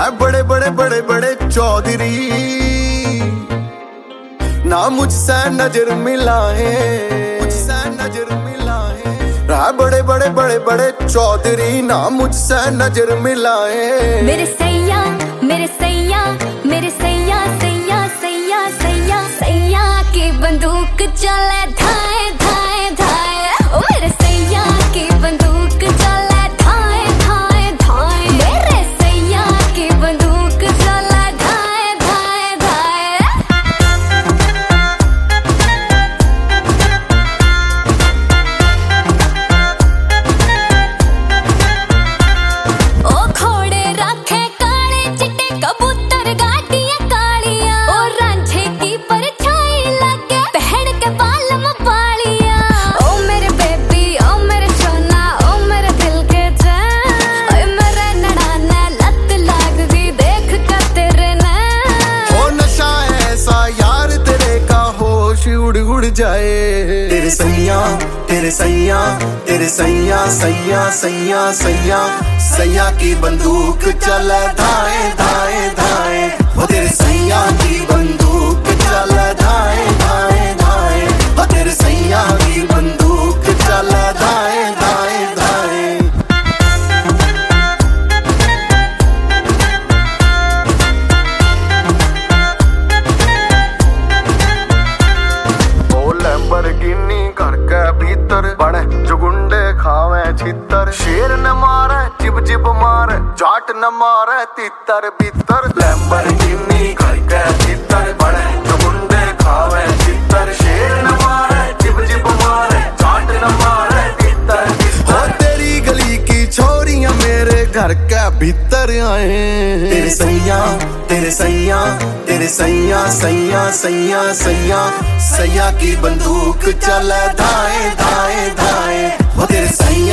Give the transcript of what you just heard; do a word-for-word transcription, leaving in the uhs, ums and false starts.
है बड़े बड़े बड़े बड़े चौधरी, ना मुझसे नजर मिलाए, मुझसे नजर मिलाए। है बड़े बड़े बड़े बड़े चौधरी, ना मुझसे नजर मिलाए। मेरे सैया मेरे सैया मेरे सैया सैया सैया सैया सैया की बंदूक चले धाए धाए धाए। ओ मेरे सैया की बंदूक चले धाए धाए धाए। मेरे सैया की बंदूक चले धाए धाए धाए। ओ घोड़े राखे काले चिट्टे कबूतर गाटियां कालियां। ओ रांझे की परछाई लगे पहन के बालम बालियां। ओ मेरे बेबी ओ मेरे सोना ओ मेरे दिल के चैन। ओए मेरे नैना लत लाग दी देख के तेरे नैन। ओ नशा ऐसा यार तेरे का होश उड़ उड़ जाए। तेरे सैया तेरे सैया तेरे सैया सैया सैया सैया सैया की बंदूक चले धाए धाए धाए। ओ तेरे सैया की बंदूक चले धाए धाए धाए। ओ तेरे सैया की बंदूक चले धाए धाए धाए। ओ लैम्बोर्गिनी घर के भीतर बने जो गुंडे खावे छितर। शेर न मारे जिब जिब मारे जाट न मारे तितर बितर। लैम्बोर्गिनी घर के भीतर बने जो गुंडे खावे छितर। शेर न मारे जिब जिब मारे जाट न मारे तितर बितर। ओ तेरी गली की छोरियां मेरे घर के भीतर आए। तेरे सैया तेरे सैया तेरे सैया सैया सैया सैया सैया की बंदूक चले धाए धाए धाए। ओ तेरे सैया